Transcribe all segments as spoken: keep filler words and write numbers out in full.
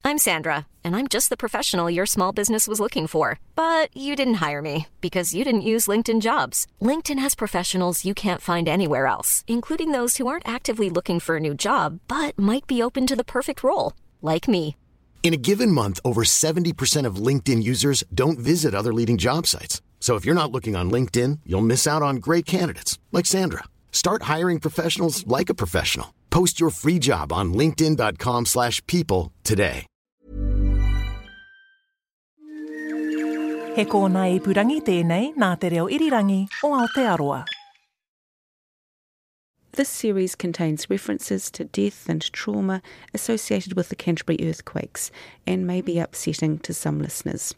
I'm Sandra, and I'm just the professional your small business was looking for. But you didn't hire me because you didn't use LinkedIn Jobs. LinkedIn has professionals you can't find anywhere else, including those who aren't actively looking for a new job, but might be open to the perfect role, like me. In a given month, over seventy percent of LinkedIn users don't visit other leading job sites. So if you're not looking on LinkedIn, you'll miss out on great candidates like Sandra. Start hiring professionals like a professional. Post your free job on linkedin.com slash people today. He kōna ipurangi tēnei nā te reo irirangi o Aotearoa. This series contains references to death and trauma associated with the Canterbury earthquakes and may be upsetting to some listeners.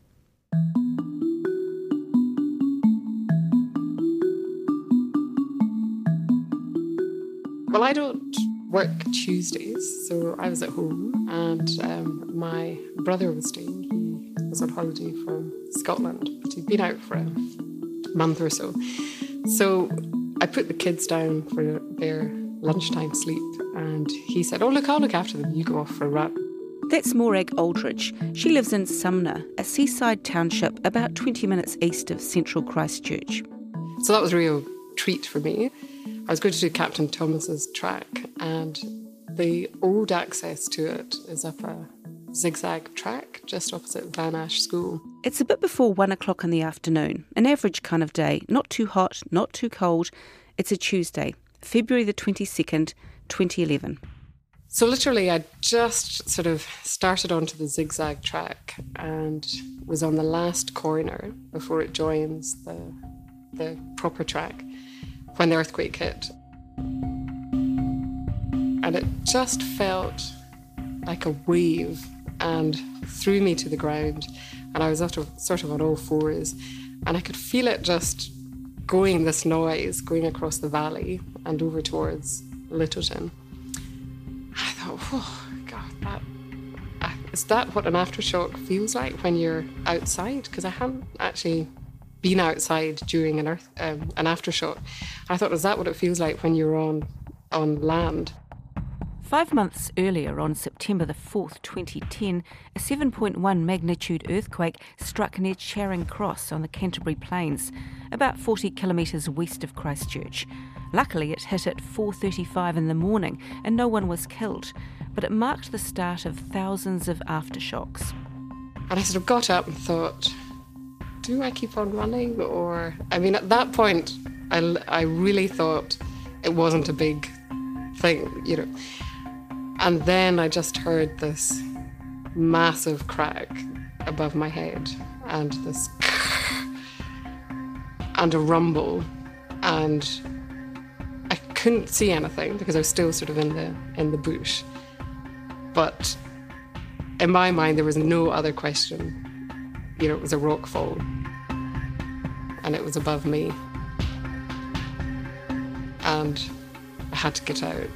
Well, I don't work Tuesdays, so I was at home and um, my brother was staying. He was on holiday from Scotland, but he'd been out for a month or so. So I put the kids down for their lunchtime sleep and he said, oh, look, I'll look after them. You go off for a run. That's Morag Aldridge. She lives in Sumner, a seaside township about twenty minutes east of central Christchurch. So that was a real treat for me. I was going to do Captain Thomas's track, and the old access to it is up a zigzag track just opposite Van Ash School. It's a bit before one o'clock in the afternoon, an average kind of day, not too hot, not too cold. It's a Tuesday, February the twenty-second, twenty eleven. So literally I just sort of started onto the zigzag track and was on the last corner before it joins the, the proper track when the earthquake hit. And it just felt like a wave and threw me to the ground. And I was sort of, sort of on all fours. And I could feel it just going, this noise, going across the valley and over towards Littleton. I thought, oh, God, that, is that what an aftershock feels like when you're outside? Because I hadn't actually been outside during an earth, um, an aftershock. I thought, is that what it feels like when you're on on land? Five months earlier, on September the fourth, twenty ten, a seven point one magnitude earthquake struck near Charing Cross on the Canterbury Plains, about forty kilometres west of Christchurch. Luckily, it hit at four thirty-five in the morning and no one was killed, but it marked the start of thousands of aftershocks. And I sort of got up and thought, do I keep on running? Or, I mean, at that point, I, I really thought it wasn't a big thing, you know. And then I just heard this massive crack above my head and this and a rumble, and I couldn't see anything because I was still sort of in the in the bush. But in my mind, there was no other question. You know, it was a rock fall, and it was above me, and I had to get out.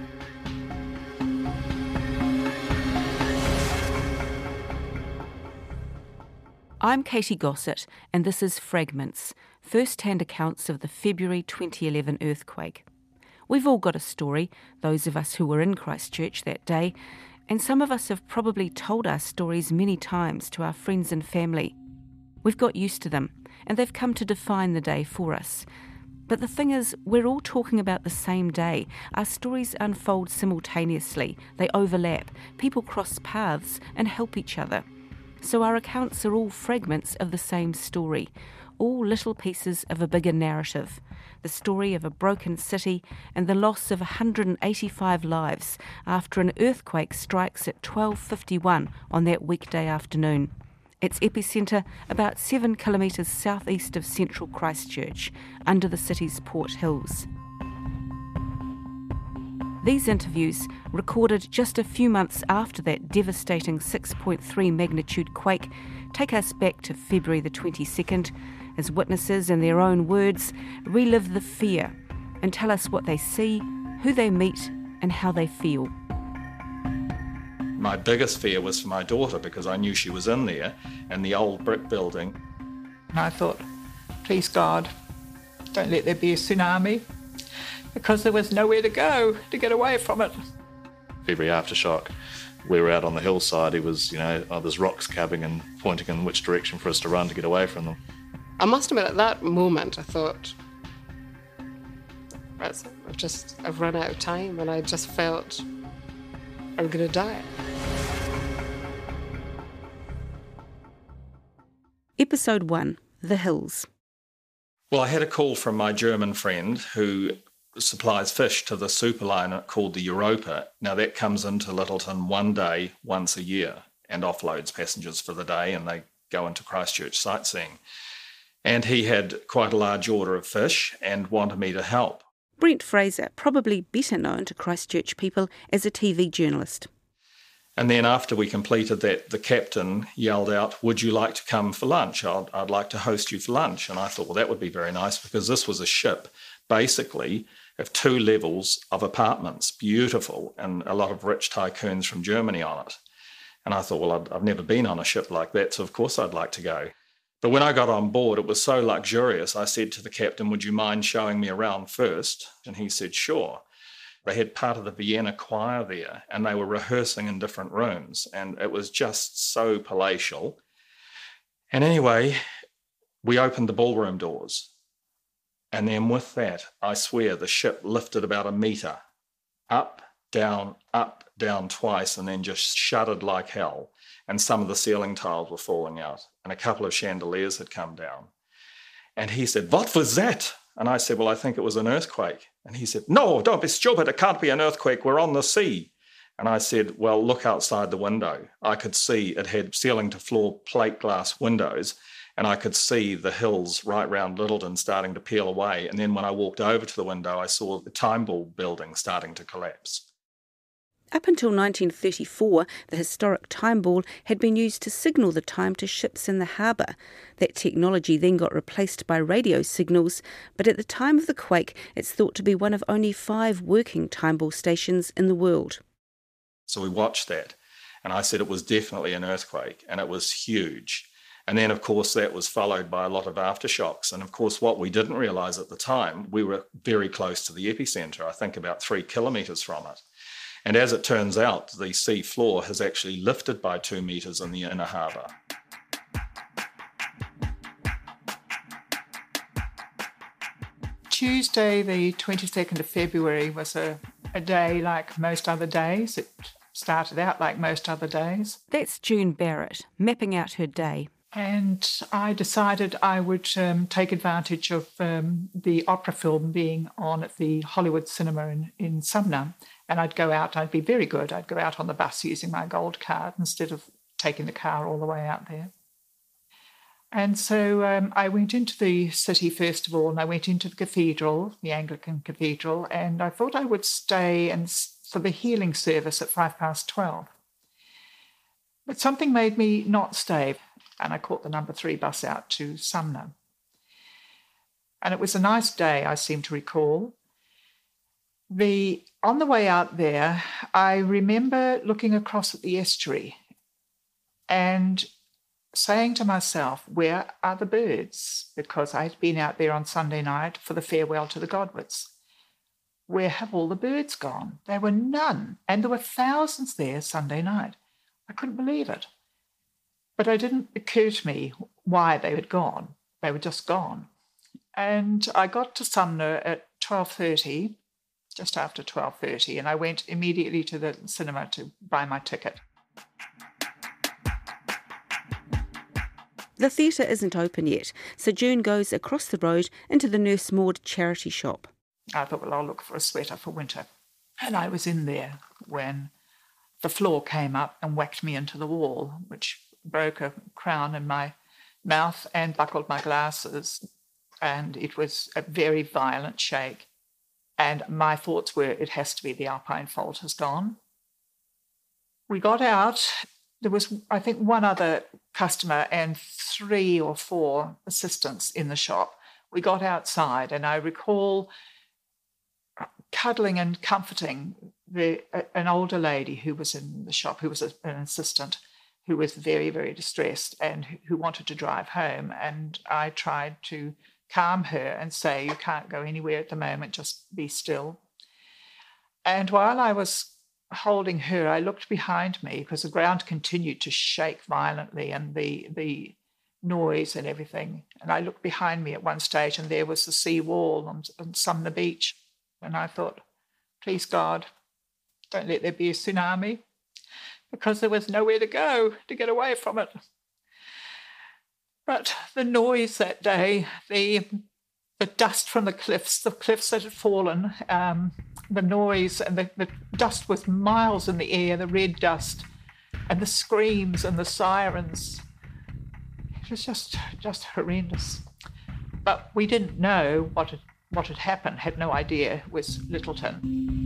I'm Katie Gossett, and this is Fragments, first-hand accounts of the February twenty eleven earthquake. We've all got a story, those of us who were in Christchurch that day, and some of us have probably told our stories many times to our friends and family. We've got used to them, and they've come to define the day for us. But the thing is, we're all talking about the same day. Our stories unfold simultaneously, they overlap, people cross paths and help each other. So our accounts are all fragments of the same story, all little pieces of a bigger narrative, the story of a broken city and the loss of one hundred eighty-five lives after an earthquake strikes at twelve fifty-one on that weekday afternoon. Its epicentre about seven kilometres southeast of central Christchurch, under the city's Port Hills. These interviews, recorded just a few months after that devastating six point three magnitude quake, take us back to February the twenty-second, as witnesses, in their own words, relive the fear and tell us what they see, who they meet, and how they feel. My biggest fear was for my daughter, because I knew she was in there, in the old brick building. And I thought, please God, don't let there be a tsunami, because there was nowhere to go to get away from it. February aftershock we were out on the hillside, he was, you know, oh, there's rocks calving and pointing in which direction for us to run to get away from them. I must admit, at that moment, I thought, I've just, I've run out of time, and I just felt I'm going to die. Episode one, The Hills. Well, I had a call from my German friend who supplies fish to the superliner called the Europa. Now, that comes into Lyttelton one day, once a year, and offloads passengers for the day, and they go into Christchurch sightseeing. And he had quite a large order of fish and wanted me to help. Brent Fraser, probably better known to Christchurch people as a T V journalist. And then after we completed that, the captain yelled out, "Would you like to come for lunch? I'd, I'd like to host you for lunch." And I thought, well, that would be very nice, because this was a ship, basically, of two levels of apartments, beautiful, and a lot of rich tycoons from Germany on it. And I thought, well, I've, I've never been on a ship like that, so of course I'd like to go. But when I got on board, it was so luxurious, I said to the captain, "Would you mind showing me around first?" And he said, sure. They had part of the Vienna choir there, and they were rehearsing in different rooms, and it was just so palatial. And anyway, we opened the ballroom doors, and then with that, I swear, the ship lifted about a metre, up, down, up, down twice, and then just shuddered like hell, and some of the ceiling tiles were falling out, and a couple of chandeliers had come down. And he said, "What was that?" And I said, "Well, I think it was an earthquake." And he said, "No, don't be stupid. It can't be an earthquake. We're on the sea." And I said, "Well, look outside the window." I could see it had ceiling to floor plate glass windows, and I could see the hills right round Lyttelton starting to peel away. And then when I walked over to the window, I saw the Time Ball building starting to collapse. Up until nineteen thirty-four, the historic time ball had been used to signal the time to ships in the harbour. That technology then got replaced by radio signals, but at the time of the quake, it's thought to be one of only five working time ball stations in the world. So we watched that, and I said it was definitely an earthquake, and it was huge. And then, of course, that was followed by a lot of aftershocks. And, of course, what we didn't realise at the time, we were very close to the epicentre, I think about three kilometres from it. And as it turns out, the sea floor has actually lifted by two metres in the inner harbour. Tuesday, the twenty-second of February, was a, a day like most other days. It started out like most other days. That's June Barrett, mapping out her day. And I decided I would um, take advantage of um, the opera film being on at the Hollywood Cinema in, in Sumner. And I'd go out, I'd be very good, I'd go out on the bus using my gold card instead of taking the car all the way out there. And so um, I went into the city first of all, and I went into the cathedral, the Anglican cathedral, and I thought I would stay and for the healing service at five past twelve. But something made me not stay, and I caught the number three bus out to Sumner. And it was a nice day, I seem to recall. The on the way out there, I remember looking across at the estuary and saying to myself, where are the birds? Because I'd been out there on Sunday night for the farewell to the Godwits. Where have all the birds gone? There were none, and there were thousands there Sunday night. I couldn't believe it. But it didn't occur to me why they had gone. They were just gone. And I got to Sumner at twelve thirty, just after twelve thirty, and I went immediately to the cinema to buy my ticket. The theatre isn't open yet, so June goes across the road into the Nurse Maud charity shop. I thought, well, I'll look for a sweater for winter. And I was in there when the floor came up and whacked me into the wall, which broke a crown in my mouth and buckled my glasses. And it was a very violent shake. And my thoughts were, it has to be the Alpine fault has gone. We got out. There was, I think, one other customer and three or four assistants in the shop. We got outside, and I recall cuddling and comforting the, an older lady who was in the shop, who was a, an assistant, who was very, very distressed and who wanted to drive home. And I tried to calm her and say, you can't go anywhere at the moment, just be still. And while I was holding her, I looked behind me because the ground continued to shake violently and the the noise and everything. And I looked behind me at one stage and there was the sea wall on, on Sumner Beach. And I thought, please God, don't let there be a tsunami, because there was nowhere to go to get away from it. But the noise that day, the the dust from the cliffs, the cliffs that had fallen, um, the noise and the, the dust was miles in the air, the red dust, and the screams and the sirens. It was just just horrendous. But we didn't know what had, what had happened, had no idea. It was Lyttelton.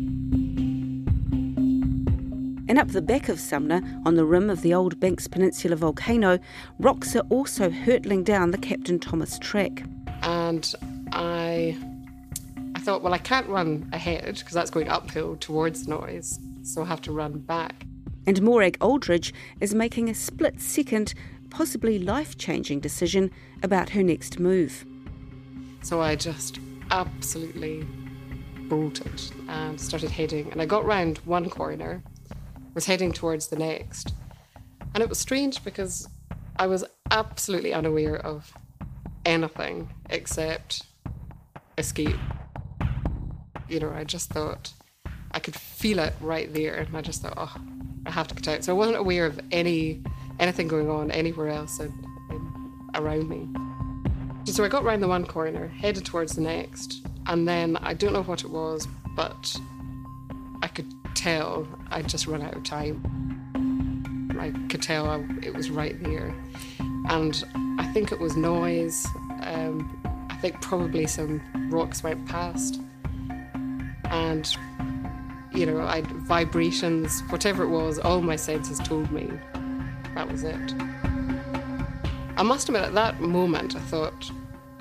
And up the back of Sumner, on the rim of the Old Banks Peninsula volcano, rocks are also hurtling down the Captain Thomas track. And I I thought, well, I can't run ahead because that's going uphill towards the noise, so I'll have to run back. And Morag Aldridge is making a split-second, possibly life-changing decision about her next move. So I just absolutely bolted and started heading. And I got round one corner, was heading towards the next. And it was strange because I was absolutely unaware of anything except escape. You know, I just thought I could feel it right there. And I just thought, oh, I have to get out. So I wasn't aware of any anything going on anywhere else in, in, around me. So I got round the one corner, headed towards the next, and then I don't know what it was, but I could tell I'd just run out of time. I could tell I, it was right there. And I think it was noise. Um, I think probably some rocks went past. And, you know, I vibrations, whatever it was, all my senses told me that was it. I must admit, at that moment, I thought,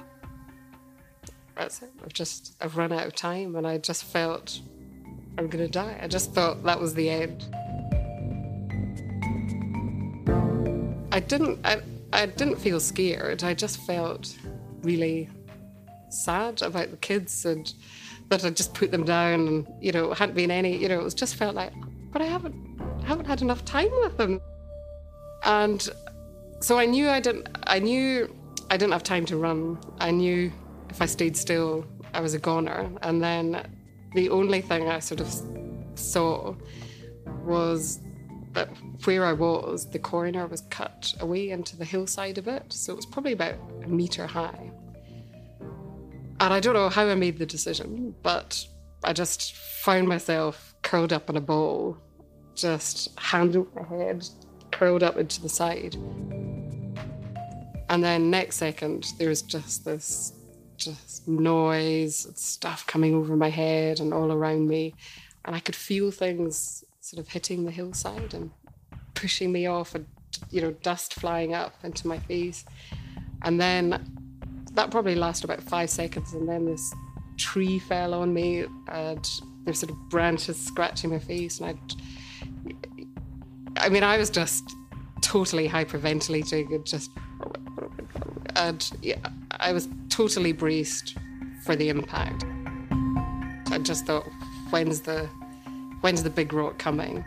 that's it. I've just, I've run out of time, and I just felt I'm going to die. I just thought that was the end. I didn't, I, I didn't feel scared. I just felt really sad about the kids and that I'd just put them down, and, you know, hadn't been any, you know, it was just felt like, but I haven't, haven't had enough time with them. And so I knew I didn't, I knew I didn't have time to run. I knew if I stayed still, I was a goner. And then the only thing I sort of saw was that where I was, the corner was cut away into the hillside a bit. So it was probably about a metre high. And I don't know how I made the decision, but I just found myself curled up in a ball, just hand over my head, curled up into the side. And then next second, there was just this just noise, stuff coming over my head and all around me. And I could feel things sort of hitting the hillside and pushing me off, and, you know, dust flying up into my face. And then that probably lasted about five seconds. And then this tree fell on me, and there's sort of branches scratching my face. And I, I mean, I was just totally hyperventilating and just, and yeah, I was totally braced for the impact. I just thought, when's the, when's the big rock coming?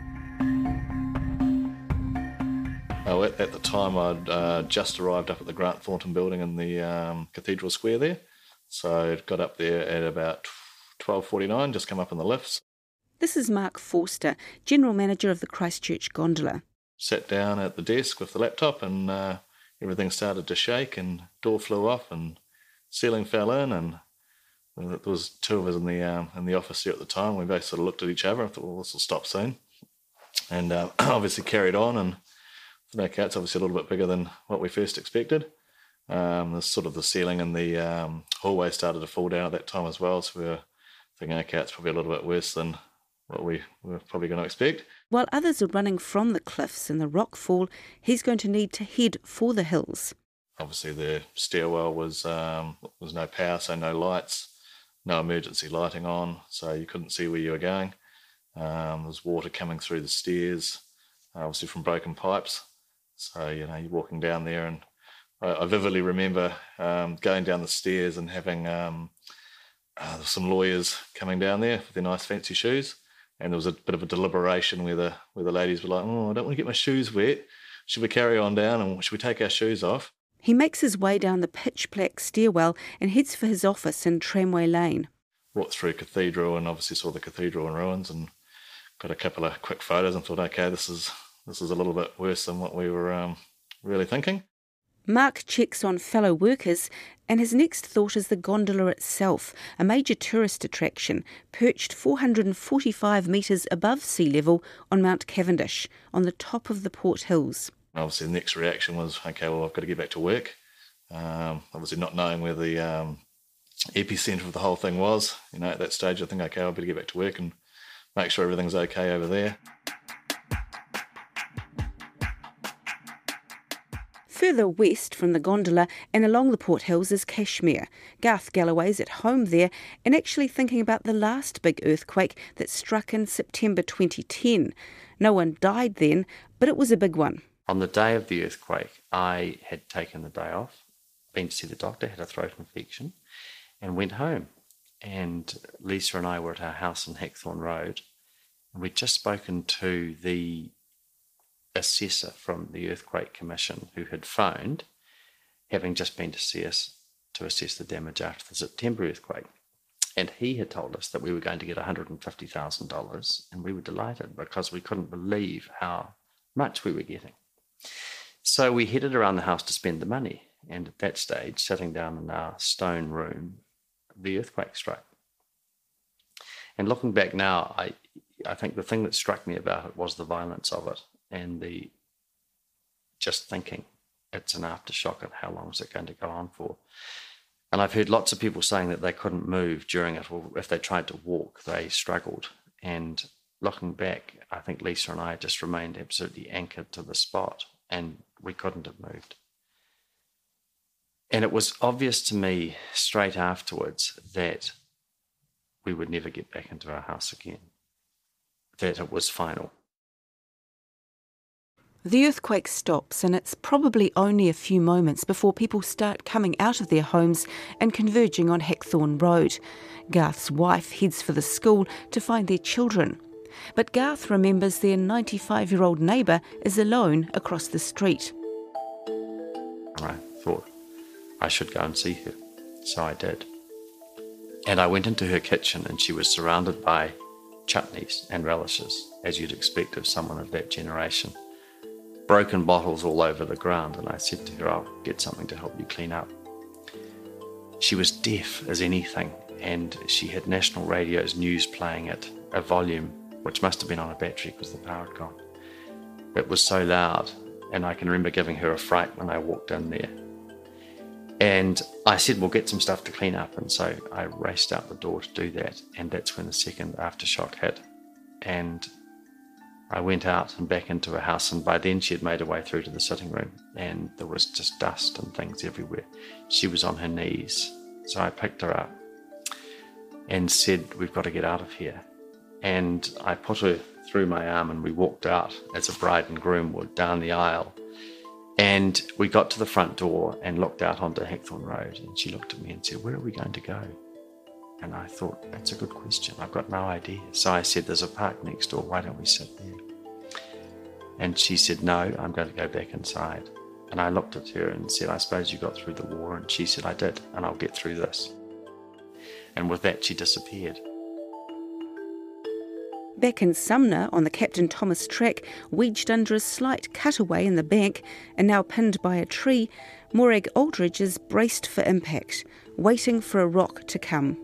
Oh, at, at the time, I'd uh, just arrived up at the Grant Thornton building in the um, Cathedral Square there. So I got up there at about twelve forty-nine, just come up in the lifts. This is Mark Forster, General Manager of the Christchurch Gondola. Sat down at the desk with the laptop, and uh, everything started to shake, and door flew off, and ceiling fell in, and there was two of us in the um, in the office here at the time. We both sort of looked at each other and thought, well, this will stop soon. And uh, obviously carried on, and the knockout's obviously a little bit bigger than what we first expected. Um, the sort of the ceiling and the um, hallway started to fall down at that time as well, so we were thinking, okay, it's probably a little bit worse than what we were probably going to expect. While others are running from the cliffs and the rock fall, he's going to need to head for the hills. Obviously the stairwell was um, was no power, so no lights, no emergency lighting on, so you couldn't see where you were going. Um, there was water coming through the stairs, obviously from broken pipes. So, you know, you're walking down there, and I, I vividly remember um, going down the stairs and having um, uh, some lawyers coming down there with their nice fancy shoes. And there was a bit of a deliberation where the where the ladies were like, oh, I don't want to get my shoes wet. Should we carry on down and should we take our shoes off? He makes his way down the pitch-black stairwell and heads for his office in Tramway Lane. Walked through Cathedral and obviously saw the cathedral in ruins and got a couple of quick photos and thought, okay, this is this is a little bit worse than what we were um, really thinking. Mark checks on fellow workers, and his next thought is the gondola itself, a major tourist attraction perched four hundred forty-five metres above sea level on Mount Cavendish, on the top of the Port Hills. Obviously, the next reaction was, okay, well, I've got to get back to work. Um, obviously, not knowing where the um, epicentre of the whole thing was. You know, at that stage, I think, okay, I better get back to work and make sure everything's okay over there. Further west from the gondola and along the Port Hills is Kashmir. Garth Galloway's at home there and actually thinking about the last big earthquake that struck in September twenty ten. No one died then, but it was a big one. On the day of the earthquake, I had taken the day off, been to see the doctor, had a throat infection, and went home. And Lisa and I were at our house in Hackthorne Road, and we'd just spoken to the assessor from the Earthquake Commission who had phoned, having just been to see us to assess the damage after the September earthquake. And he had told us that we were going to get one hundred fifty thousand dollars, and we were delighted because we couldn't believe how much we were getting. So we headed around the house to spend the money, and at that stage, sitting down in our stone room, the earthquake struck. And looking back now, I, I think the thing that struck me about it was the violence of it, and the just thinking it's an aftershock and how long is it going to go on for. And I've heard lots of people saying that they couldn't move during it, or if they tried to walk, they struggled. And looking back, I think Lisa and I just remained absolutely anchored to the spot, and we couldn't have moved. And it was obvious to me straight afterwards that we would never get back into our house again, that it was final. The earthquake stops, and it's probably only a few moments before people start coming out of their homes and converging on Hackthorne Road. Garth's wife heads for the school to find their children. But Garth remembers their ninety-five-year-old neighbour is alone across the street. I thought I should go and see her, so I did. And I went into her kitchen, and she was surrounded by chutneys and relishes, as you'd expect of someone of that generation. Broken bottles all over the ground, and I said to her, I'll get something to help you clean up. She was deaf as anything, and she had National Radio's news playing at a volume which must have been on a battery because the power had gone. It was so loud, and I can remember giving her a fright when I walked in there. And I said, we'll get some stuff to clean up, and so I raced out the door to do that, and that's when the second aftershock hit. And I went out and back into her house, and by then she had made her way through to the sitting room, and there was just dust and things everywhere. She was on her knees. So I picked her up and said, we've got to get out of here. And I put her through my arm, and we walked out as a bride and groom would down the aisle. And we got to the front door and looked out onto Hackthorne Road, and she looked at me and said, where are we going to go? And I thought, that's a good question. I've got no idea. So I said, there's a park next door. Why don't we sit there? And she said, no, I'm going to go back inside. And I looked at her and said, I suppose you got through the war. And she said, I did, and I'll get through this. And with that, she disappeared. Back in Sumner, on the Captain Thomas track, wedged under a slight cutaway in the bank and now pinned by a tree, Morag Aldridge is braced for impact, waiting for a rock to come.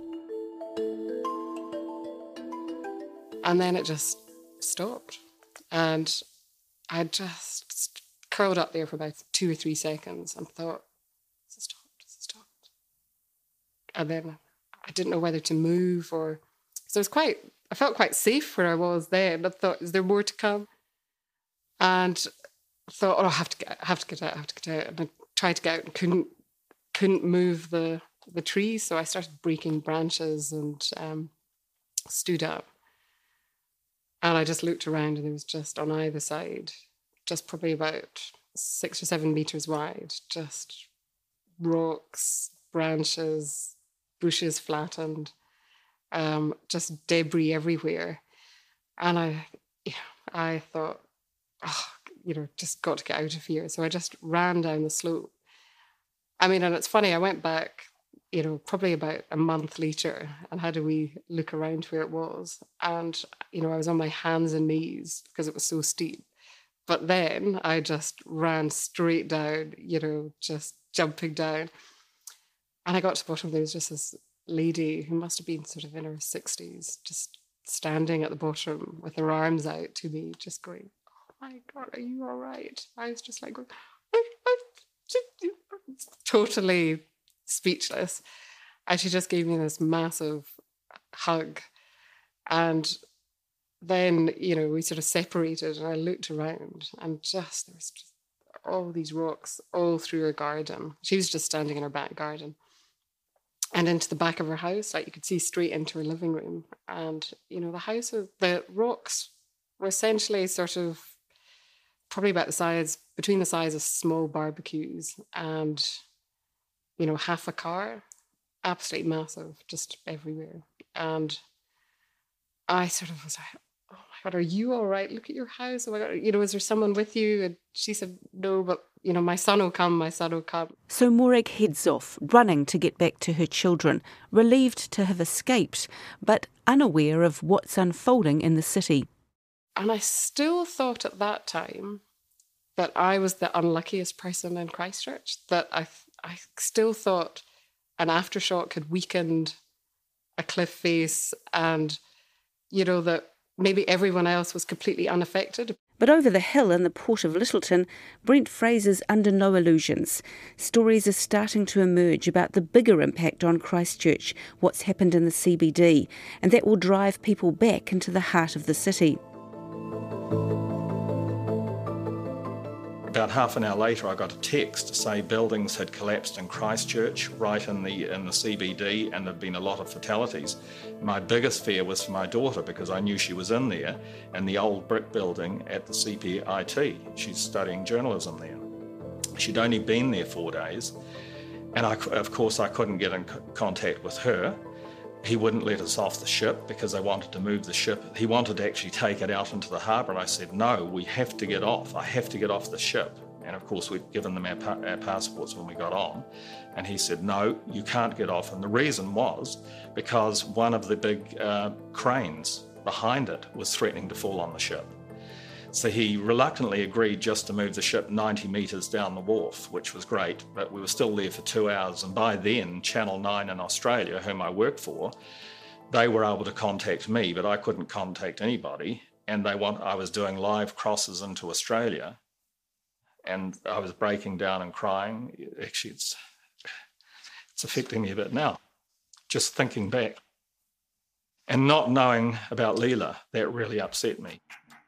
And then it just stopped. And I just curled up there for about two or three seconds and thought, has it stopped? Has it stopped? And then I didn't know whether to move or... So it was quite... I felt quite safe where I was then. I thought, is there more to come? And I thought, oh, I have to get, I have to get out, I have to get out. And I tried to get out and couldn't, couldn't move the the trees. So I started breaking branches and um, stood up. And I just looked around, and there was just on either side, just probably about six or seven metres wide, just rocks, branches, bushes flattened. Um, just debris everywhere. And I, I thought, oh, you know, just got to get out of here. So I just ran down the slope. I mean, and it's funny, I went back, you know, probably about a month later and had a wee look around where it was. And, you know, I was on my hands and knees because it was so steep. But then I just ran straight down, you know, just jumping down. And I got to the bottom, there was just this lady who must have been sort of in her sixties, just standing at the bottom with her arms out to me, just going, oh my God, are you all right? I was just like, going, I, I, totally speechless. And she just gave me this massive hug. And then, you know, we sort of separated and I looked around and just, there was just all these rocks all through her garden. She was just standing in her back garden. And into the back of her house, like you could see straight into her living room. And, you know, the house, was, the rocks were essentially sort of probably about the size, between the size of small barbecues and, you know, half a car. Absolutely massive, just everywhere. And I sort of was like, oh my God, are you all right? Look at your house. Oh my God, you know, is there someone with you? And she said, no, but, you know, my son will come, my son will come. So Morag heads off, running to get back to her children, relieved to have escaped, but unaware of what's unfolding in the city. And I still thought at that time that I was the unluckiest person in Christchurch, that I, I still thought an aftershock had weakened a cliff face and, you know, that maybe everyone else was completely unaffected. But over the hill in the port of Lyttelton, Brent Fraser's under no illusions. Stories are starting to emerge about the bigger impact on Christchurch, what's happened in the C B D, and that will drive people back into the heart of the city. About half an hour later, I got a text to say buildings had collapsed in Christchurch, right in the in the C B D, and there'd been a lot of fatalities. My biggest fear was for my daughter because I knew she was in there, in the old brick building at the C P I T. She's studying journalism there. She'd only been there four days, and I, of course I couldn't get in contact with her. He wouldn't let us off the ship because they wanted to move the ship. He wanted to actually take it out into the harbour, and I said, no, we have to get off. I have to get off the ship. And of course, we'd given them our, pa- our passports when we got on. And he said, no, you can't get off. And the reason was because one of the big uh, cranes behind it was threatening to fall on the ship. So he reluctantly agreed just to move the ship ninety metres down the wharf, which was great, but we were still there for two hours. And by then, Channel nine in Australia, whom I work for, they were able to contact me, but I couldn't contact anybody. And they want I was doing live crosses into Australia, and I was breaking down and crying. Actually, it's, it's affecting me a bit now, just thinking back. And not knowing about Leela, that really upset me.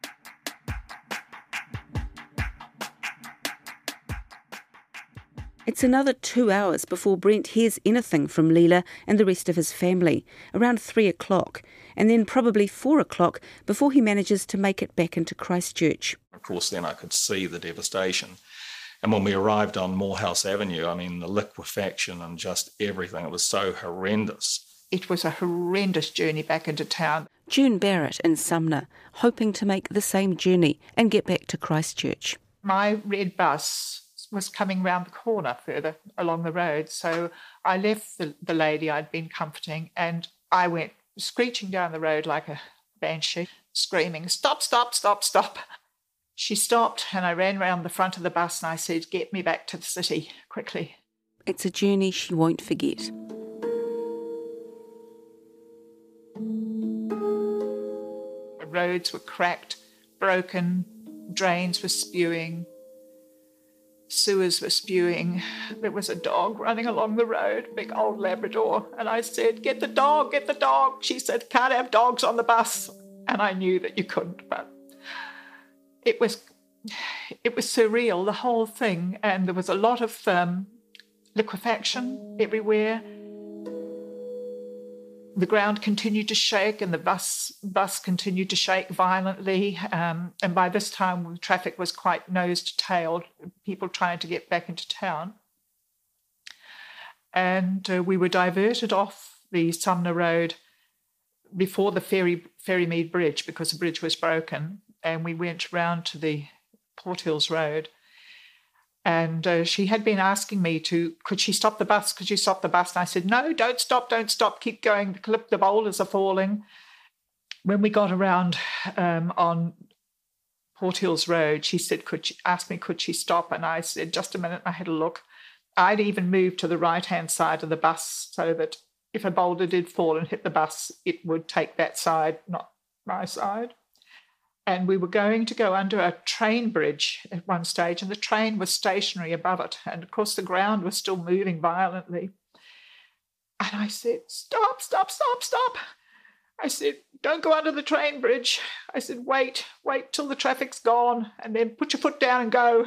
It's another two hours before Brent hears anything from Leela and the rest of his family, around three o'clock, and then probably four o'clock before he manages to make it back into Christchurch. Of course, then I could see the devastation. And when we arrived on Morehouse Avenue, I mean, the liquefaction and just everything, it was so horrendous. It was a horrendous journey back into town. June Barrett in Sumner, hoping to make the same journey and get back to Christchurch. My red bus was coming round the corner further along the road. So I left the, the lady I'd been comforting and I went screeching down the road like a banshee, screaming, stop, stop, stop, stop. She stopped and I ran round the front of the bus and I said, get me back to the city quickly. It's a journey she won't forget. The roads were cracked, broken, drains were spewing, sewers were spewing. There was a dog running along the road, big old Labrador. And I said, get the dog, get the dog. She said, can't have dogs on the bus. And I knew that you couldn't, but it was it was surreal, the whole thing. And there was a lot of um, liquefaction everywhere. The ground continued to shake and the bus bus continued to shake violently. Um, and by this time, traffic was quite nose to tail, people trying to get back into town. And uh, we were diverted off the Sumner Road before the ferry Ferrymead Bridge, because the bridge was broken, and we went round to the Port Hills Road. And uh, she had been asking me to, could she stop the bus? Could you stop the bus? And I said, no, don't stop, don't stop, keep going. The clip, the boulders are falling. When we got around um, on Port Hills Road, she said, could she, asked me, could she stop? And I said, just a minute. I had a look. I'd even moved to the right-hand side of the bus so that if a boulder did fall and hit the bus, it would take that side, not my side. And we were going to go under a train bridge at one stage, and the train was stationary above it. And, of course, the ground was still moving violently. And I said, stop, stop, stop, stop. I said, don't go under the train bridge. I said, wait, wait till the traffic's gone, and then put your foot down and go.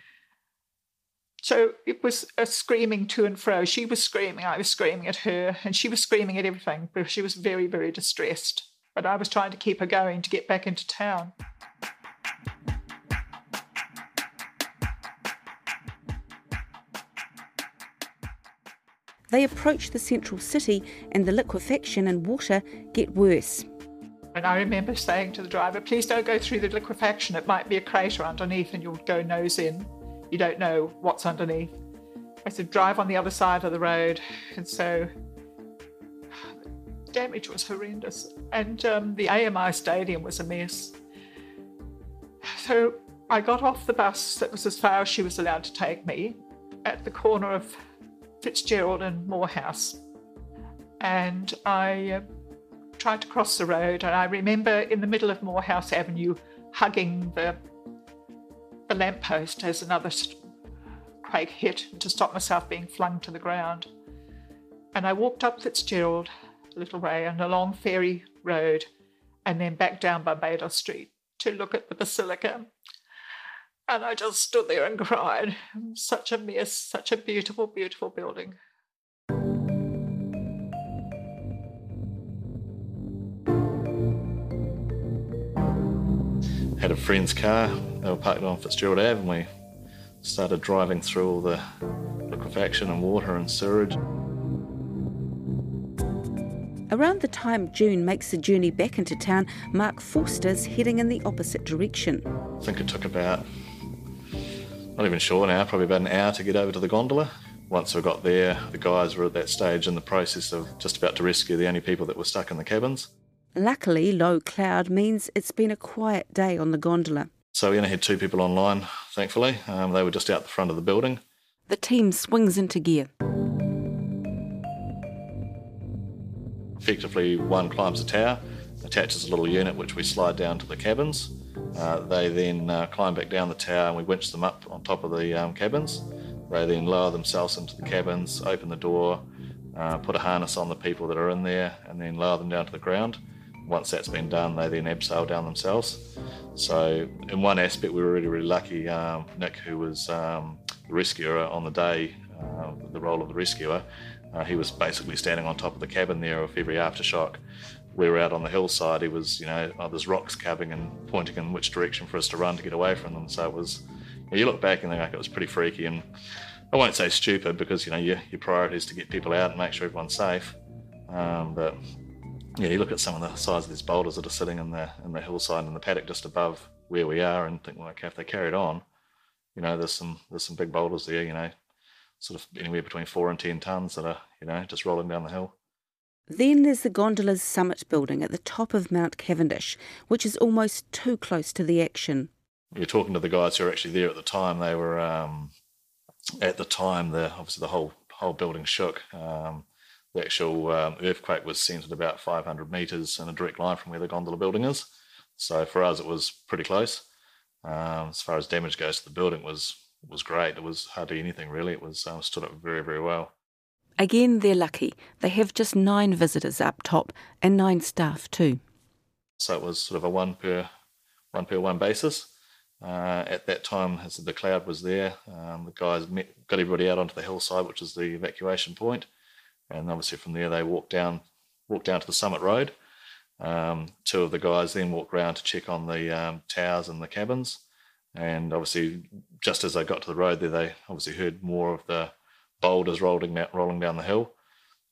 So it was a screaming to and fro. She was screaming, I was screaming at her, and she was screaming at everything, because she was very, very distressed. But I was trying to keep her going to get back into town. They approach the central city and the liquefaction and water get worse. And I remember saying to the driver, please don't go through the liquefaction. It might be a crater underneath and you'll go nose in. You don't know what's underneath. I said, drive on the other side of the road. And so the damage was horrendous. And um, the A M I Stadium was a mess. So I got off the bus that was as far as she was allowed to take me at the corner of Fitzgerald and Morehouse. And I uh, tried to cross the road, and I remember in the middle of Morehouse Avenue hugging the, the lamppost as another quake hit to stop myself being flung to the ground. And I walked up Fitzgerald a little way and along Ferry Road and then back down Barbados Street to look at the Basilica. And I just stood there and cried. Such a mess, such a beautiful, beautiful building. Had a friend's car. They were parked on Fitzgerald Ave, and we started driving through all the liquefaction and water and sewage. Around the time June makes the journey back into town, Mark Forster's heading in the opposite direction. I think it took about, not even sure now, probably about an hour to get over to the gondola. Once we got there, the guys were at that stage in the process of just about to rescue the only people that were stuck in the cabins. Luckily, low cloud means it's been a quiet day on the gondola. So we only had two people online, thankfully. Um, they were just out the front of the building. The team swings into gear. Effectively, one climbs the tower, attaches a little unit which we slide down to the cabins. Uh, they then uh, climb back down the tower and we winch them up on top of the um, cabins. They then lower themselves into the cabins, open the door, uh, put a harness on the people that are in there, and then lower them down to the ground. Once that's been done, they then abseil down themselves. So in one aspect, we were really, really lucky. Um, Nick, who was um, the rescuer on the day, uh, the role of the rescuer, uh, he was basically standing on top of the cabin there of every aftershock. We were out on the hillside. He was, you know, oh, there's rocks coming and pointing in which direction for us to run to get away from them. So it was, you know, you look back and think like it was pretty freaky. And I won't say stupid because, you know, your, your priority is to get people out and make sure everyone's safe. Um, but yeah, you look at some of the size of these boulders that are sitting in the in the hillside and the paddock just above where we are, and think, well, okay, if they carried on, you know, there's some there's some big boulders there, you know, sort of anywhere between four and ten tons that are, you know, just rolling down the hill. Then there's the gondola's summit building at the top of Mount Cavendish, which is almost too close to the action. You're talking to the guys who were actually there at the time. They were um, at the time. The obviously the whole whole building shook. Um, The actual um, earthquake was centred about five hundred metres in a direct line from where the gondola building is. So for us, it was pretty close. Um, as far as damage goes to the building, it was was great. It was hardly anything really. It was um, stood up very, very well. Again, they're lucky. They have just nine visitors up top and nine staff too. So it was sort of a one per one per one basis. Uh, at that time, as the cloud was there, um, the guys met, got everybody out onto the hillside, which is the evacuation point. And obviously from there they walked down walked down to the summit road. Um, two of the guys then walked around to check on the um, towers and the cabins. And obviously just as they got to the road there, they obviously heard more of the boulders rolling down, rolling down the hill.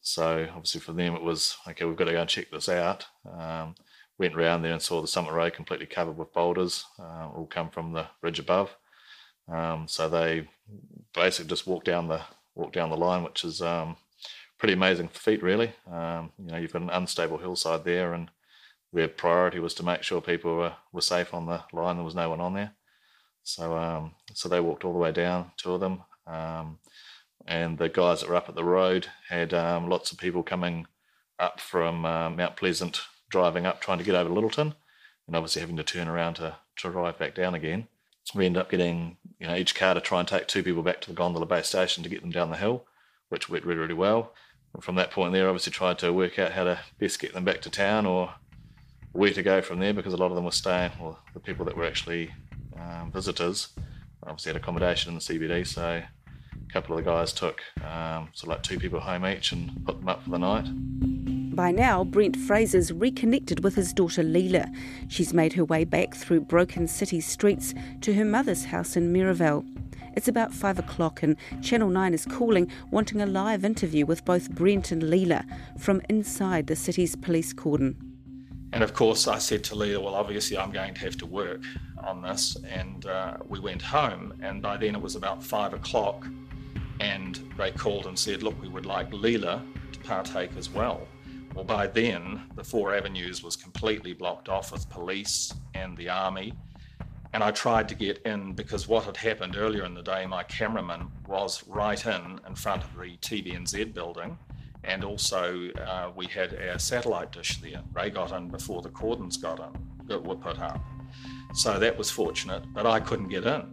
So obviously for them it was, okay, we've got to go and check this out. Um, went around there and saw the Summit Road completely covered with boulders, uh, all come from the ridge above. Um, so they basically just walked down the walked down the line, which is um, pretty amazing feat, really. Um, you know, you've got an unstable hillside there, and their priority was to make sure people were, were safe on the line. There was no one on there. So um, so they walked all the way down, two of them. Um, and the guys that were up at the road had um, lots of people coming up from uh, Mount Pleasant, driving up, trying to get over Littleton, and obviously having to turn around to, to drive back down again. We ended up getting, you know, each car to try and take two people back to the Gondola Bay station to get them down the hill, which went really, really well. And from that point there, obviously tried to work out how to best get them back to town or where to go from there, because a lot of them were staying, well, the people that were actually um, visitors obviously had accommodation in the C B D, so a couple of the guys took um, so like two people home each and put them up for the night. By now, Brent Fraser's reconnected with his daughter Leela. She's made her way back through broken city streets to her mother's house in Mirabel. It's about five o'clock and Channel nine is calling, wanting a live interview with both Brent and Leela from inside the city's police cordon. And of course I said to Leela, well, obviously I'm going to have to work on this. And uh, we went home, and by then it was about five o'clock, and they called and said, look, we would like Leela to partake as well. Well, by then, the Four Avenues was completely blocked off with police and the army. And I tried to get in because what had happened earlier in the day, my cameraman was right in, in front of the T V N Z building. And also uh, we had our satellite dish there. They got in before the cordons got in, that were put up. So that was fortunate, but I couldn't get in.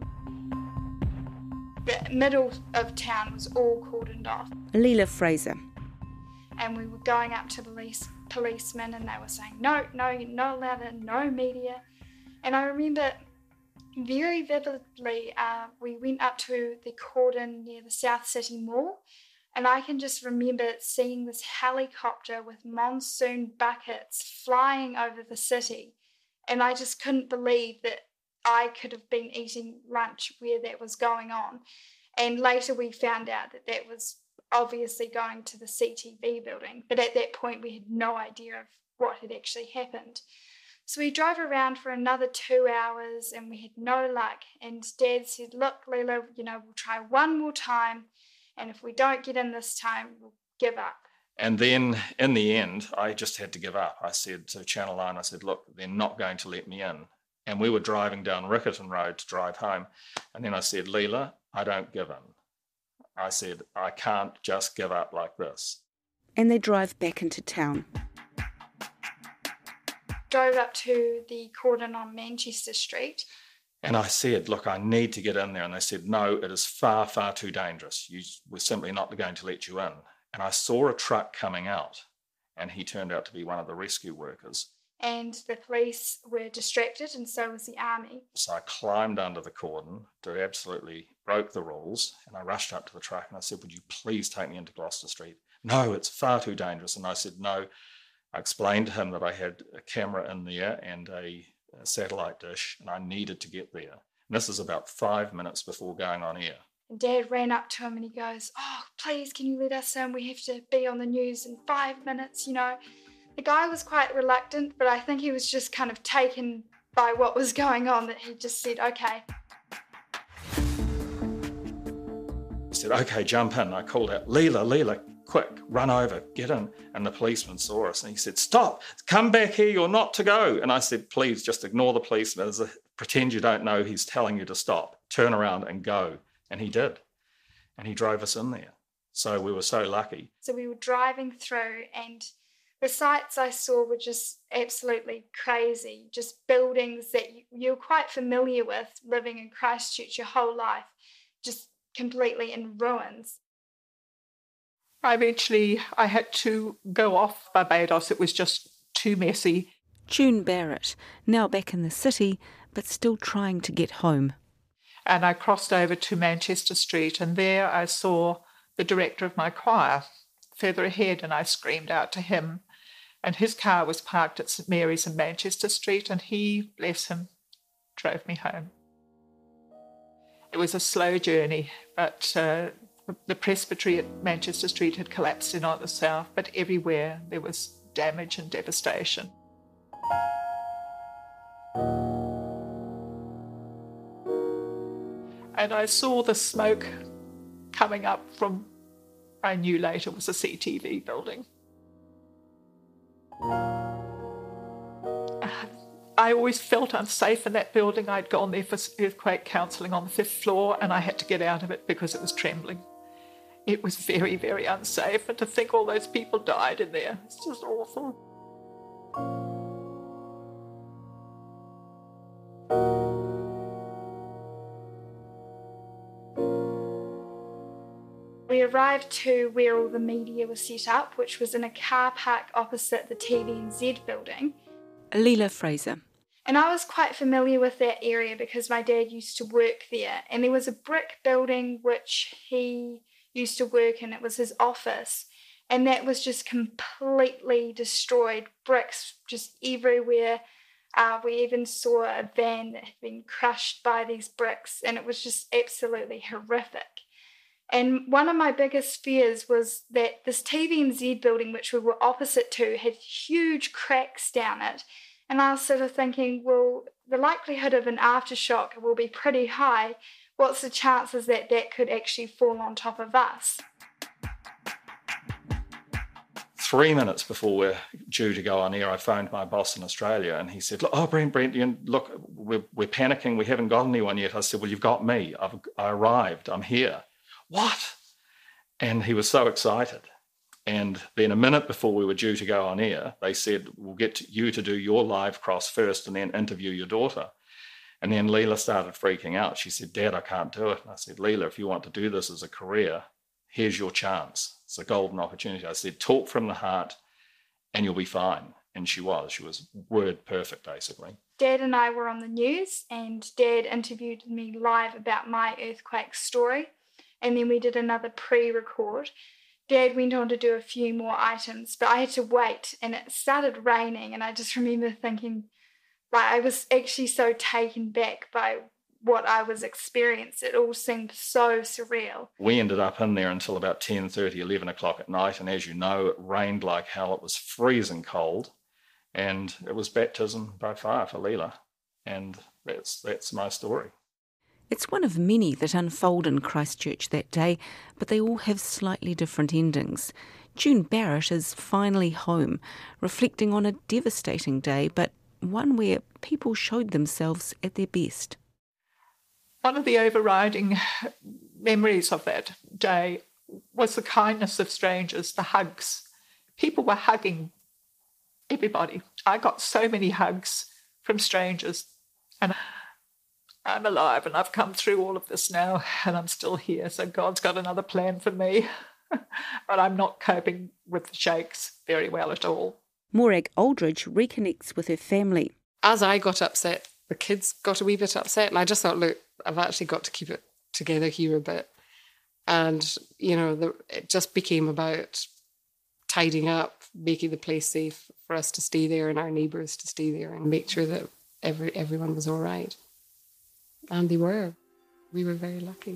The middle of town was all cordoned off. Leela Fraser. And we were going up to police policemen, and they were saying, no, no, no allowed in, no media. And I remember very vividly, uh, we went up to the cordon near the South City Mall, and I can just remember seeing this helicopter with monsoon buckets flying over the city. And I just couldn't believe that I could have been eating lunch where that was going on. And later we found out that that was obviously going to the C T V building, but at that point we had no idea of what had actually happened. So we drove around for another two hours and we had no luck, and Dad said, look, Leela, you know, we'll try one more time, and if we don't get in this time, we'll give up. And then in the end, I just had to give up. I said to Channel nine, I said, look, they're not going to let me in. And we were driving down Riccarton Road to drive home. And then I said, Leela, I don't give in. I said, I can't just give up like this. And they drive back into town. Drove up to the cordon on Manchester Street. And I said, look, I need to get in there. And they said, no, it is far, far too dangerous. You, we're simply not going to let you in. And I saw a truck coming out, and he turned out to be one of the rescue workers. And the police were distracted, and so was the army. So I climbed under the cordon, did absolutely broke the rules, and I rushed up to the truck and I said, would you please take me into Gloucester Street? No, it's far too dangerous. And I said, no. I explained to him that I had a camera in there and a, a satellite dish, and I needed to get there. And this is about five minutes before going on air. And Dad ran up to him and he goes, oh, please, can you let us in? We have to be on the news in five minutes, you know. The guy was quite reluctant, but I think he was just kind of taken by what was going on, that he just said, okay. He said, okay, jump in. I called out, Leela, Leela, quick, run over, get in. And the policeman saw us and he said, stop, come back here, you're not to go. And I said, please, just ignore the policeman. As a, pretend you don't know he's telling you to stop. Turn around and go. And he did. And he drove us in there. So we were so lucky. So we were driving through, and the sights I saw were just absolutely crazy. Just buildings that you're quite familiar with living in Christchurch your whole life, just completely in ruins. Eventually, I had to go off Barbados. It was just too messy. June Barrett, now back in the city, but still trying to get home. And I crossed over to Manchester Street, and there I saw the director of my choir further ahead, and I screamed out to him. And his car was parked at St Mary's in Manchester Street, and he, bless him, drove me home. It was a slow journey, but uh, The presbytery at Manchester Street had collapsed in on the south, but everywhere there was damage and devastation. And I saw the smoke coming up from, I knew later was a C T V building. I always felt unsafe in that building. I'd gone there for earthquake counselling on the fifth floor, and I had to get out of it because it was trembling. It was very, very unsafe, and to think all those people died in there, it's just awful. We arrived to where all the media was set up, which was in a car park opposite the T V N Z building. Leela Fraser. And I was quite familiar with that area because my dad used to work there. And there was a brick building which he used to work in. It was his office. And that was just completely destroyed. Bricks just everywhere. Uh, we even saw a van that had been crushed by these bricks. And it was just absolutely horrific. And one of my biggest fears was that this T V N Z building, which we were opposite to, had huge cracks down it. And I was sort of thinking, well, the likelihood of an aftershock will be pretty high. What's the chances that that could actually fall on top of us? Three minutes before we're due to go on air, I phoned my boss in Australia, and he said, oh, Brent, Brent, you know, look, we're, we're panicking. We haven't got anyone yet. I said, well, you've got me. I've, I arrived. I'm here. What? And he was so excited. And then a minute before we were due to go on air, they said, we'll get to you to do your live cross first and then interview your daughter. And then Leela started freaking out. She said, Dad, I can't do it. And I said, Leela, if you want to do this as a career, here's your chance. It's a golden opportunity. I said, talk from the heart and you'll be fine. And she was. She was word perfect, basically. Dad and I were on the news, and Dad interviewed me live about my earthquake story. And then we did another pre-record. Dad went on to do a few more items, but I had to wait, and it started raining, and I just remember thinking, like, I was actually so taken back by what I was experiencing. It all seemed so surreal. We ended up in there until about ten thirty, eleven o'clock at night, and as you know, it rained like hell. It was freezing cold, and it was baptism by fire for Leela, and that's that's my story. It's one of many that unfold in Christchurch that day, but they all have slightly different endings. June Barrett is finally home, reflecting on a devastating day, but one where people showed themselves at their best. One of the overriding memories of that day was the kindness of strangers, the hugs. People were hugging everybody. I got so many hugs from strangers, and I'm alive and I've come through all of this now and I'm still here. So God's got another plan for me. But I'm not coping with the shakes very well at all. Morag Aldridge reconnects with her family. As I got upset, the kids got a wee bit upset, and I just thought, look, I've actually got to keep it together here a bit. And, you know, the, it just became about tidying up, making the place safe for us to stay there and our neighbours to stay there and make sure that every everyone was all right. And they were. We were very lucky.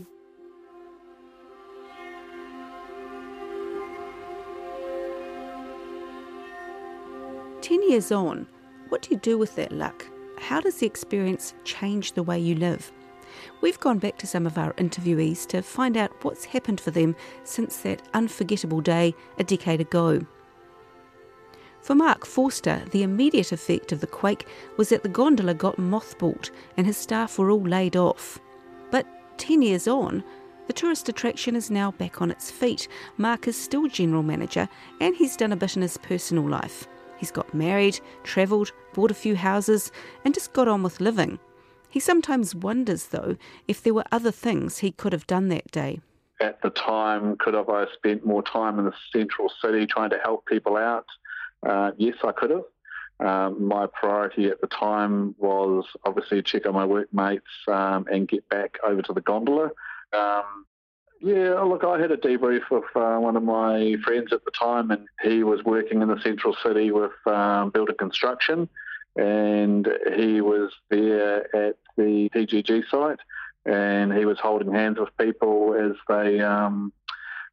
Ten years on, what do you do with that luck? How does the experience change the way you live? We've gone back to some of our interviewees to find out what's happened for them since that unforgettable day a decade ago. For Mark Forster, the immediate effect of the quake was that the gondola got mothballed and his staff were all laid off. But ten years on, the tourist attraction is now back on its feet. Mark is still general manager, and he's done a bit in his personal life. He's got married, travelled, bought a few houses, and just got on with living. He sometimes wonders, though, if there were other things he could have done that day. At the time, could have I spent more time in the central city trying to help people out? Uh, yes, I could have. Um, my priority at the time was obviously check on my workmates um, and get back over to the gondola. Um, yeah, look, I had a debrief with uh, one of my friends at the time, and he was working in the central city with um, building construction, and he was there at the P G G site, and he was holding hands with people as they um,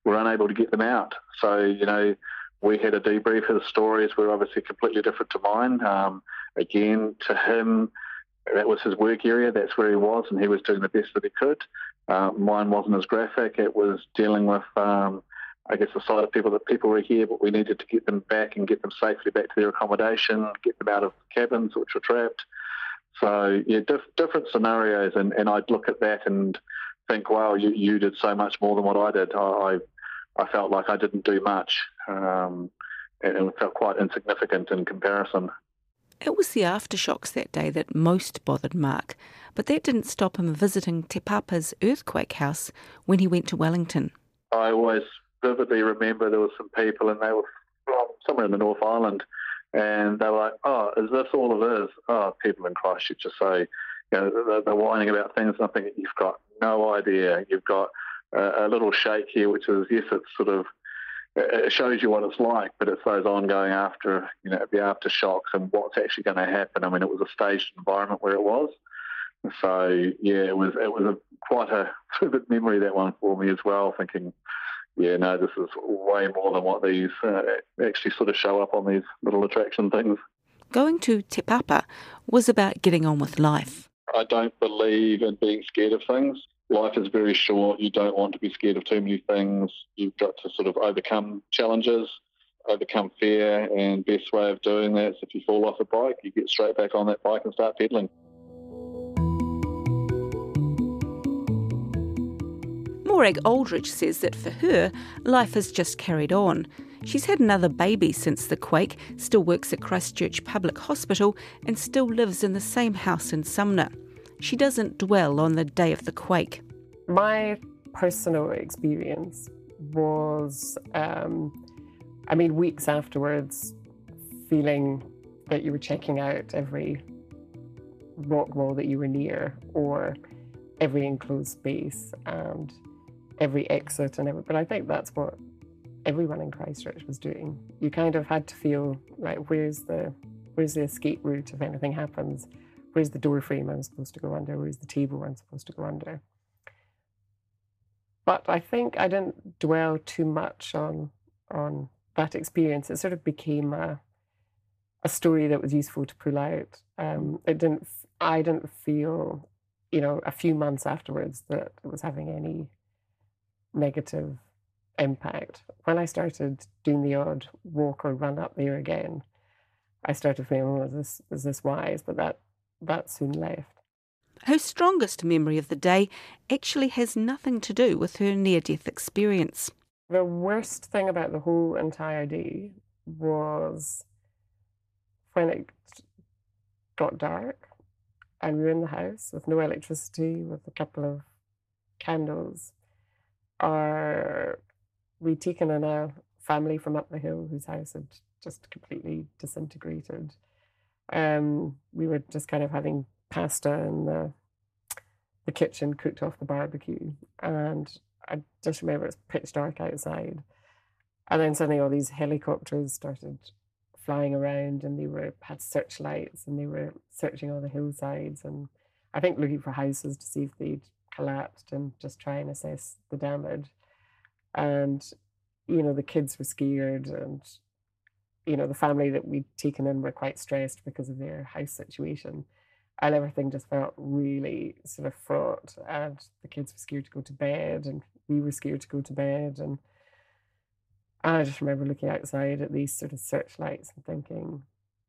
were unable to get them out. So, you know, we had a debrief. His stories were obviously completely different to mine. Um, again, to him, that was his work area. That's where he was, and he was doing the best that he could. Uh, mine wasn't as graphic. It was dealing with, um, I guess, the side of people that people were here, but we needed to get them back and get them safely back to their accommodation, get them out of cabins which were trapped. So, yeah, diff- different scenarios, and, and I'd look at that and think, wow, you, you did so much more than what I did. I I felt like I didn't do much, um, and it felt quite insignificant in comparison. It was the aftershocks that day that most bothered Mark, but that didn't stop him visiting Te Papa's earthquake house when he went to Wellington. I always vividly remember there were some people, and they were from somewhere in the North Island, and they were like, oh, is this all it is? Oh, people in Christchurch just say, you know, they're, they're whining about things, and I think you've got no idea. You've got a, a little shake here, which is, yes, it's sort of, it shows you what it's like, but it's those ongoing after, you know, the aftershocks and what's actually going to happen. I mean, it was a staged environment where it was. So, yeah, it was it was a, quite a vivid memory, that one, for me as well, thinking, yeah, no, this is way more than what these uh, actually sort of show up on these little attraction things. Going to Te Papa was about getting on with life. I don't believe in being scared of things. Life is very short. You don't want to be scared of too many things. You've got to sort of overcome challenges, overcome fear, and best way of doing that is if you fall off a bike, you get straight back on that bike and start pedaling. Morag Aldridge says that for her, life has just carried on. She's had another baby since the quake, still works at Christchurch Public Hospital, and still lives in the same house in Sumner. She doesn't dwell on the day of the quake. My personal experience was, um, I mean, weeks afterwards, feeling that you were checking out every rock wall that you were near, or every enclosed space and every exit and every, but I think that's what everyone in Christchurch was doing. You kind of had to feel, right, where's the where's the escape route if anything happens? Where's the door frame I'm supposed to go under? Where's the table I'm supposed to go under? But I think I didn't dwell too much on on that experience. It sort of became a a story that was useful to pull out. Um, it didn't. I didn't feel, you know, a few months afterwards that it was having any negative impact. When I started doing the odd walk or run up there again, I started feeling, oh, is this is this wise? But that that soon left. Her strongest memory of the day actually has nothing to do with her near-death experience. The worst thing about the whole entire day was when it got dark and we were in the house with no electricity, with a couple of candles. Our, we'd taken in a family from up the hill whose house had just completely disintegrated. Um, we were just kind of having pasta in the, the kitchen, cooked off the barbecue. And I just remember it was pitch dark outside. And then suddenly all these helicopters started flying around, and they were had searchlights, and they were searching all the hillsides, and I think looking for houses to see if they'd collapsed and just try and assess the damage. And, you know, the kids were scared, and, you know, the family that we'd taken in were quite stressed because of their house situation. And everything just felt really sort of fraught, and the kids were scared to go to bed, and we were scared to go to bed. And I just remember looking outside at these sort of searchlights and thinking,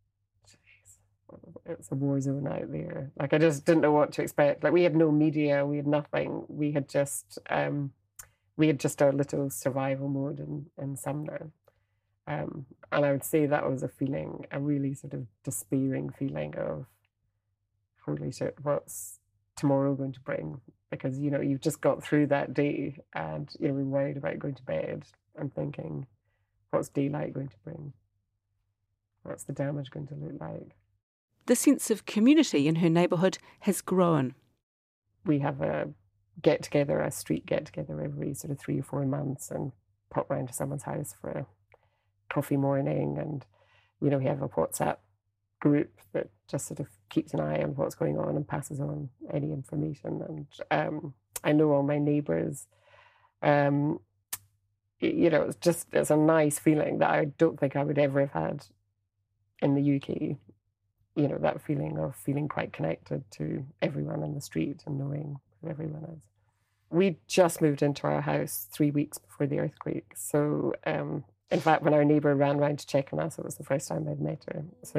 geez, it's a war zone out there. Like, I just didn't know what to expect. Like, we had no media, we had nothing. We had just, um, we had just our little survival mode in, in Sumner. Um, and I would say that was a feeling, a really sort of despairing feeling of, holy shit, what's tomorrow going to bring? Because, you know, you've just got through that day, and, you know, we're worried about going to bed and thinking, what's daylight going to bring? What's the damage going to look like? The sense of community in her neighbourhood has grown. We have a get-together, a street get-together every sort of three or four months, and pop round to someone's house for a coffee morning. And, you know, we have a WhatsApp group that just sort of keeps an eye on what's going on and passes on any information. And um, I know all my neighbours. Um, you know, it's just, it's a nice feeling that I don't think I would ever have had in the U K. You know, that feeling of feeling quite connected to everyone in the street and knowing who everyone is. We just moved into our house three weeks before the earthquake. So, um, in fact, when our neighbour ran round to check on us, it was the first time I'd met her. So.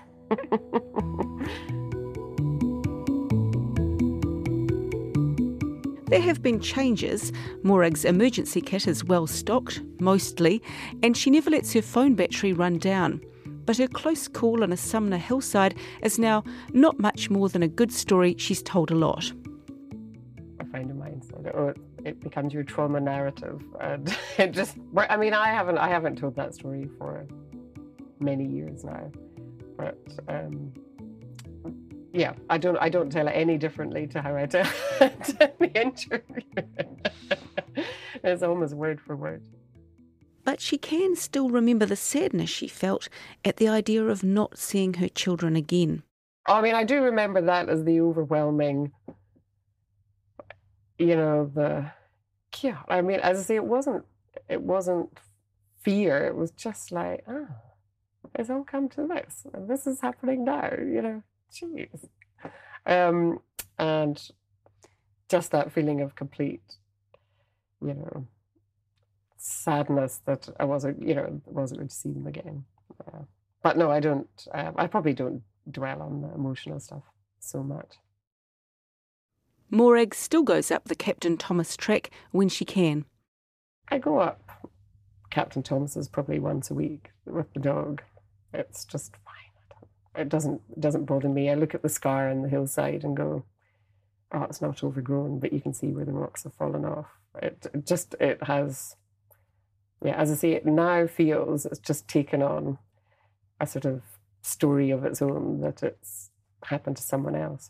There have been changes. Morag's emergency kit is well stocked, mostly, and she never lets her phone battery run down. But her close call on a Sumner hillside is now not much more than a good story she's told a lot. A friend of mine said, "Oh, it, it becomes your trauma narrative," and it just. I mean, I haven't, I haven't told that story for many years now, but um, yeah, I don't, I don't tell it any differently to how I tell, tell the interview. It's almost word for word. But she can still remember the sadness she felt at the idea of not seeing her children again. I mean, I do remember that as the overwhelming, you know, the, yeah, I mean, as I say, it wasn't, it wasn't fear. It was just like, oh, it's all come to this. And this is happening now, you know, jeez. Um, and just that feeling of complete, you know, sadness that I wasn't, you know, wasn't going to see them again. Yeah. But no, I don't, um, I probably don't dwell on the emotional stuff so much. Morag still goes up the Captain Thomas track when she can. I go up Captain Thomas's probably once a week with the dog. It's just fine. It doesn't, it doesn't bother me. I look at the scar on the hillside and go, oh, it's not overgrown, but you can see where the rocks have fallen off. It, it just, it has... Yeah, as I say, it now feels it's just taken on a sort of story of its own, that it's happened to someone else.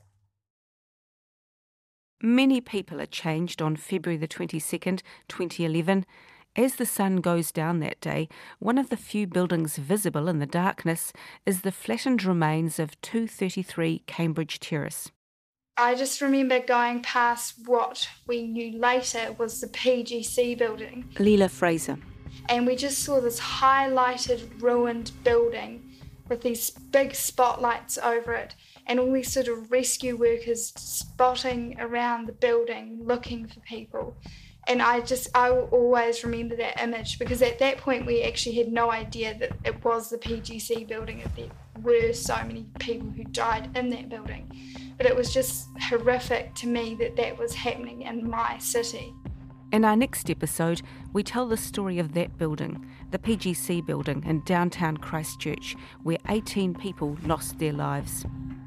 Many people are changed on February the twenty-second, twenty eleven. As the sun goes down that day, one of the few buildings visible in the darkness is the flattened remains of two thirty-three Cambridge Terrace. I just remember going past what we knew later was the P G C building. Leela Fraser. And we just saw this highlighted, ruined building with these big spotlights over it, and all these sort of rescue workers spotting around the building, looking for people. And I just, I will always remember that image, because at that point we actually had no idea that it was the P G C building, that there were so many people who died in that building. But it was just horrific to me that that was happening in my city. In our next episode, we tell the story of that building, the P G C building in downtown Christchurch, where eighteen people lost their lives.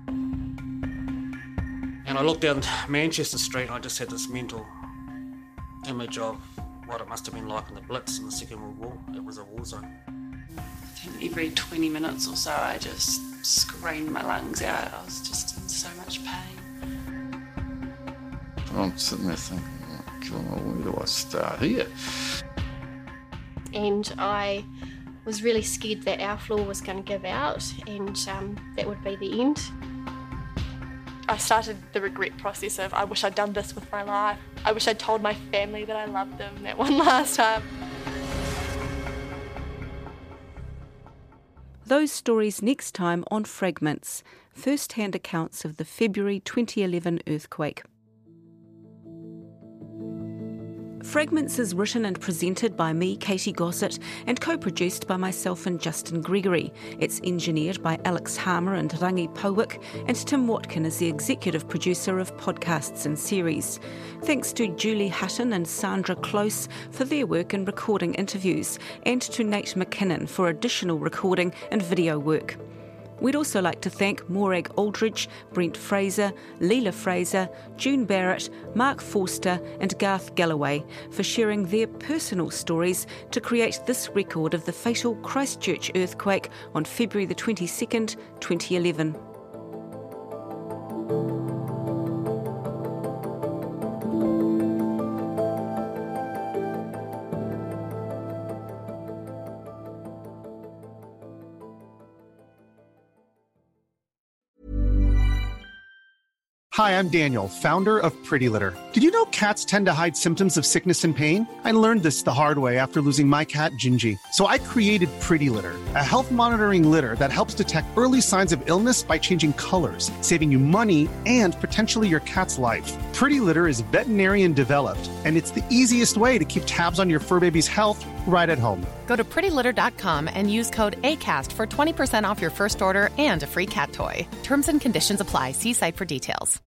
And I looked down Manchester Street and I just had this mental image of what it must have been like in the Blitz in the Second World War. It was a war zone. I think every twenty minutes or so I just screamed my lungs out. I was just in so much pain. I'm sitting there thinking, where do I start here? And I was really scared that our floor was going to give out and um, that would be the end. I started the regret process of, I wish I'd done this with my life. I wish I'd told my family that I loved them that one last time. Those stories next time on Fragments, first-hand accounts of the February twenty eleven earthquake. Fragments is written and presented by me, Katie Gossett, and co-produced by myself and Justin Gregory. It's engineered by Alex Harmer and Rangi Powick, and Tim Watkin is the executive producer of podcasts and series. Thanks to Julie Hutton and Sandra Close for their work in recording interviews, and to Nate McKinnon for additional recording and video work. We'd also like to thank Morag Aldridge, Brent Fraser, Leela Fraser, June Barrett, Mark Forster and Garth Galloway for sharing their personal stories to create this record of the fatal Christchurch earthquake on February the twenty-second, twenty eleven. Hi, I'm Daniel, founder of Pretty Litter. Did you know cats tend to hide symptoms of sickness and pain? I learned this the hard way after losing my cat, Gingy. So I created Pretty Litter, a health monitoring litter that helps detect early signs of illness by changing colors, saving you money and potentially your cat's life. Pretty Litter is veterinarian developed, and it's the easiest way to keep tabs on your fur baby's health right at home. Go to pretty litter dot com and use code ACAST for twenty percent off your first order and a free cat toy. Terms and conditions apply. See site for details.